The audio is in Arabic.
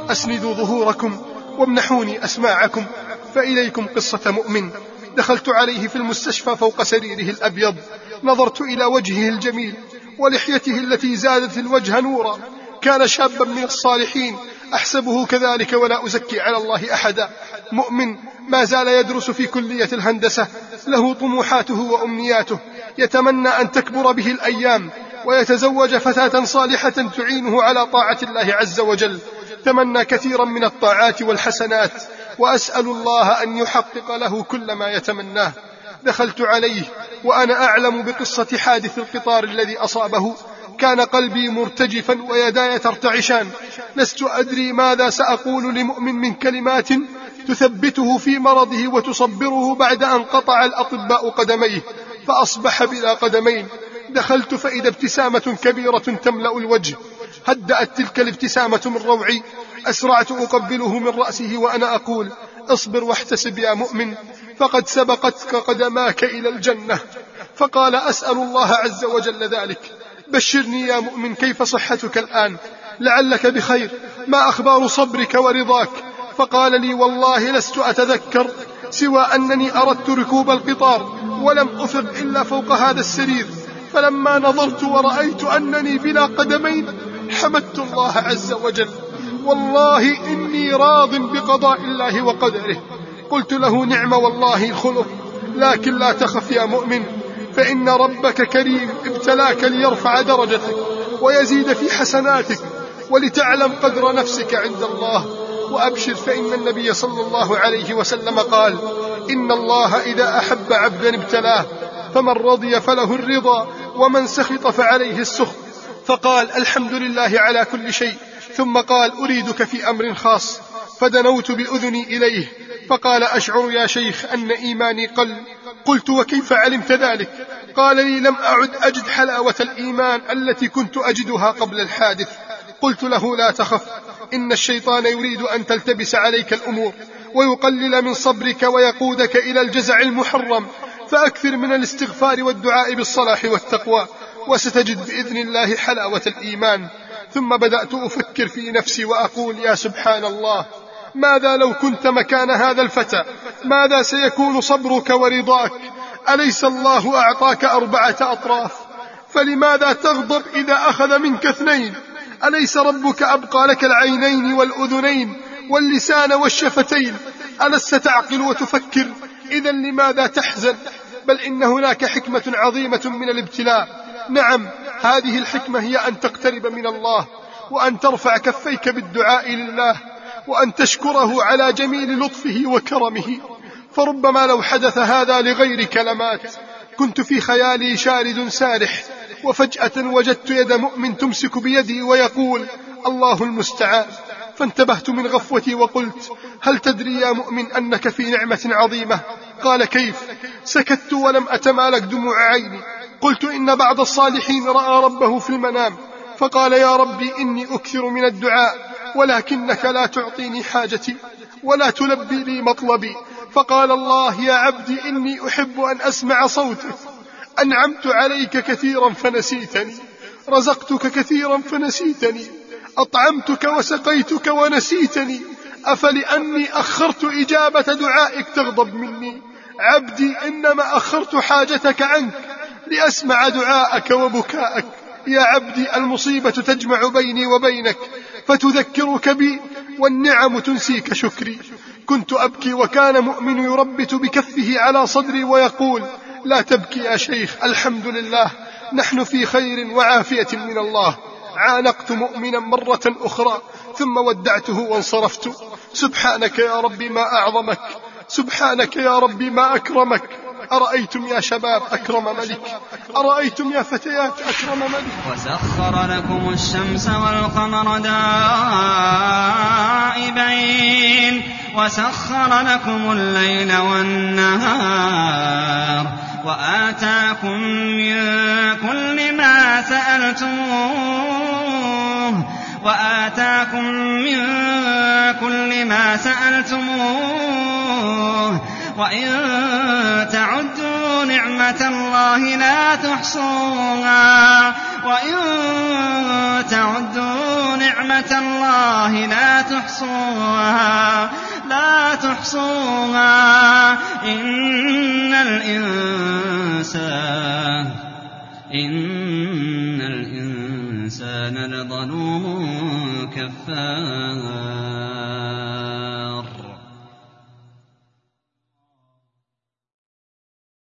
أسندوا ظهوركم وامنحوني أسماعكم، فإليكم قصة مؤمن. دخلت عليه في المستشفى فوق سريره الأبيض، نظرت إلى وجهه الجميل ولحيته التي زادت الوجه نورا. كان شابا من الصالحين، أحسبه كذلك ولا أزكي على الله أحدا. مؤمن ما زال يدرس في كلية الهندسة، له طموحاته وأمنياته، يتمنى أن تكبر به الأيام ويتزوج فتاة صالحة تعينه على طاعة الله عز وجل. تمنى كثيرا من الطاعات والحسنات، وأسأل الله أن يحقق له كل ما يتمناه. دخلت عليه وأنا أعلم بقصة حادث القطار الذي أصابه. كان قلبي مرتجفا ويداي ترتعشان، لست أدري ماذا سأقول لمؤمن من كلمات تثبته في مرضه وتصبره بعد أن قطع الأطباء قدميه فأصبح بلا قدمين. دخلت فإذا ابتسامة كبيرة تملأ الوجه. هدأت تلك الابتسامة من روعي، أسرعت أقبله من رأسه وأنا أقول: اصبر واحتسب يا مؤمن، فقد سبقتك قدماك إلى الجنة. فقال: أسأل الله عز وجل ذلك. بشرني يا مؤمن، كيف صحتك الآن؟ لعلك بخير، ما أخبار صبرك ورضاك؟ فقال لي: والله لست أتذكر سوى أنني أردت ركوب القطار ولم أفق إلا فوق هذا السرير، فلما نظرت ورأيت أنني بلا قدمين حمدت الله عز وجل. والله إني راض بقضاء الله وقدره. قلت له: نعم والله الخلق، لكن لا تخف يا مؤمن، فإن ربك كريم، ابتلاك ليرفع درجتك ويزيد في حسناتك ولتعلم قدر نفسك عند الله. وأبشر، فإن النبي صلى الله عليه وسلم قال: إن الله إذا أحب عبدا ابتلاه، فمن رضي فله الرضا ومن سخط فعليه السخط. فقال: الحمد لله على كل شيء. ثم قال: أريدك في أمر خاص. فدنوت بأذني إليه فقال: أشعر يا شيخ أن إيماني قل. قلت: وكيف علمت ذلك؟ قال لي: لم أعد أجد حلاوة الإيمان التي كنت أجدها قبل الحادث. قلت له: لا تخف، إن الشيطان يريد أن تلتبس عليك الأمور ويقلل من صبرك ويقودك إلى الجزع المحرم، فأكثر من الاستغفار والدعاء بالصلاح والتقوى، وستجد بإذن الله حلاوة الإيمان. ثم بدأت أفكر في نفسي وأقول: يا سبحان الله، ماذا لو كنت مكان هذا الفتى؟ ماذا سيكون صبرك ورضاك؟ أليس الله أعطاك 4 أطراف؟ فلماذا تغضب إذا أخذ منك 2؟ أليس ربك أبقى لك العينين والأذنين واللسان والشفتين؟ ألست تعقل وتفكر؟ إذن لماذا تحزن؟ بل إن هناك حكمة عظيمة من الابتلاء. نعم، هذه الحكمة هي أن تقترب من الله، وأن ترفع كفيك بالدعاء لله، وأن تشكره على جميل لطفه وكرمه. فربما لو حدث هذا لغير كلمات كنت في خيالي شارد سارح، وفجأة وجدت يد مؤمن تمسك بيدي ويقول: الله المستعان. فانتبهت من غفوتي وقلت: هل تدري يا مؤمن أنك في نعمة عظيمة؟ قال: كيف؟ سكت ولم أتمالك دموع عيني. قلت: إن بعض الصالحين رأى ربه في المنام فقال: يا ربي إني أكثر من الدعاء، ولكنك لا تعطيني حاجتي ولا تلبي لي مطلبي. فقال الله: يا عبدي إني أحب أن أسمع صوتك. أنعمت عليك كثيرا فنسيتني، رزقتك كثيرا فنسيتني، أطعمتك وسقيتك ونسيتني، أفلأني أخرت إجابة دعائك تغضب مني؟ عبدي إنما أخرت حاجتك عنك لأسمع دعاءك وبكاءك. يا عبدي المصيبة تجمع بيني وبينك فتذكرك بي، والنعم تنسيك شكري. كنت أبكي وكان مؤمن يربت بكفه على صدري ويقول: لا تبكي يا شيخ، الحمد لله، نحن في خير وعافية من الله. عانقت مؤمنا مرة أخرى ثم ودعته وانصرفت. سبحانك يا ربي ما أعظمك، سبحانك يا ربي ما أكرمك. أرأيتم يا شباب أكرم ملك، أرأيتم يا فتيات أكرم ملك. وسخر لكم الشمس والقمر دائبين وسخر لكم الليل والنهار وآتاكم من كل ما سألتموه وإن تعدوا نعمة الله لا تحصوها تعدوا نعمة الله لا تحصوها إن الإنسان لظلوم كفار.